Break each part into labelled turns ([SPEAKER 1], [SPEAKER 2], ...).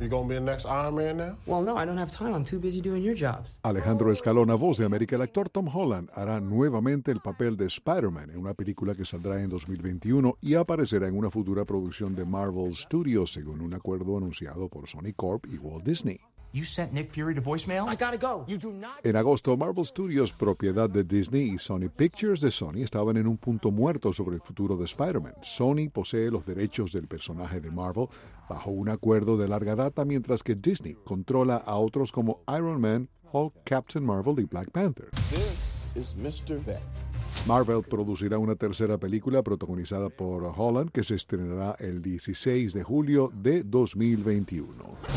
[SPEAKER 1] You gonna be the next Iron Man now?
[SPEAKER 2] Well, no, I don't have time. I'm too busy doing your jobs.
[SPEAKER 3] Alejandro Escalona, voz de América. El actor Tom Holland hará nuevamente el papel de Spider-Man en una película que saldrá en 2021 y aparecerá en una futura producción de Marvel Studios, según un acuerdo anunciado por Sony Corp y Walt Disney.
[SPEAKER 4] You sent Nick Fury to voicemail?
[SPEAKER 2] I gotta go.
[SPEAKER 1] You do not.
[SPEAKER 3] En agosto, Marvel Studios, propiedad de Disney, y Sony Pictures de Sony estaban en un punto muerto sobre el futuro de Spider-Man. Sony posee los derechos del personaje de Marvel bajo un acuerdo de larga data, mientras que Disney controla a otros como Iron Man, Hulk, Captain Marvel y Black Panther.
[SPEAKER 1] This is Mr. Beck.
[SPEAKER 3] Marvel producirá una tercera película protagonizada por Holland que se estrenará el 16 de julio de 2021.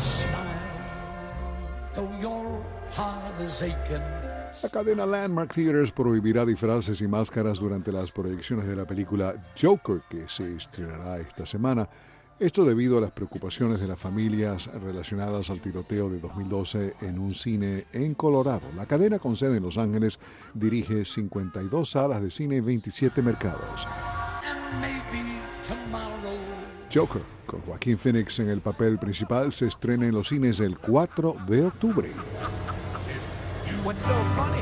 [SPEAKER 3] La cadena Landmark Theatres prohibirá disfraces y máscaras durante las proyecciones de la película Joker, que se estrenará esta semana. Esto debido a las preocupaciones de las familias relacionadas al tiroteo de 2012 en un cine en Colorado. La cadena, con sede en Los Ángeles, dirige 52 salas de cine en 27 mercados. Joker, con Joaquín Phoenix en el papel principal, se estrena en los cines el 4 de octubre.
[SPEAKER 4] What's so funny?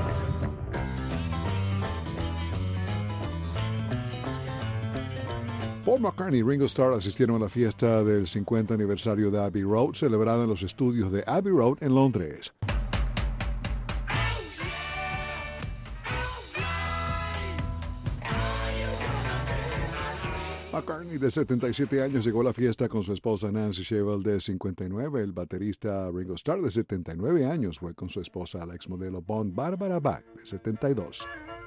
[SPEAKER 3] Paul McCartney y Ringo Starr asistieron a la fiesta del 50 aniversario de Abbey Road, celebrada en los estudios de Abbey Road en Londres. McCartney, de 77 años, llegó a la fiesta con su esposa Nancy Shevell, de 59. El baterista Ringo Starr, de 79 años, fue con su esposa, la exmodelo Bond Barbara Bach, de 72.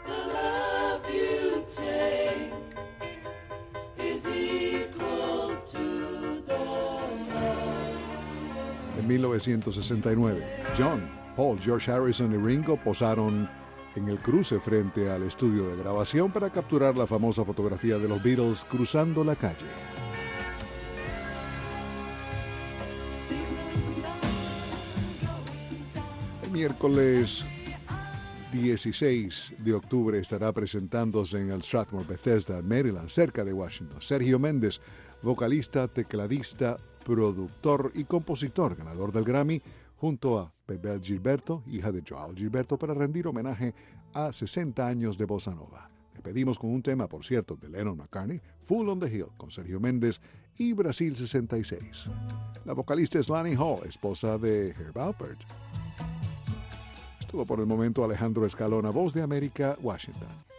[SPEAKER 3] En 1969, John, Paul, George Harrison y Ringo posaron en el cruce frente al estudio de grabación para capturar la famosa fotografía de los Beatles cruzando la calle. El miércoles 16 de octubre estará presentándose en el Strathmore Bethesda, Maryland, cerca de Washington, Sergio Méndez, vocalista, tecladista, productor y compositor, ganador del Grammy, junto a Bebel Gilberto, hija de Joao Gilberto, para rendir homenaje a 60 años de bossa nova. Despedimos con un tema, por cierto, de Lennon McCartney, Fool on the Hill, con Sergio Méndez y Brasil 66. La vocalista es Lani Hall, esposa de Herb Alpert. Es todo por el momento. Alejandro Escalona, Voz de América, Washington.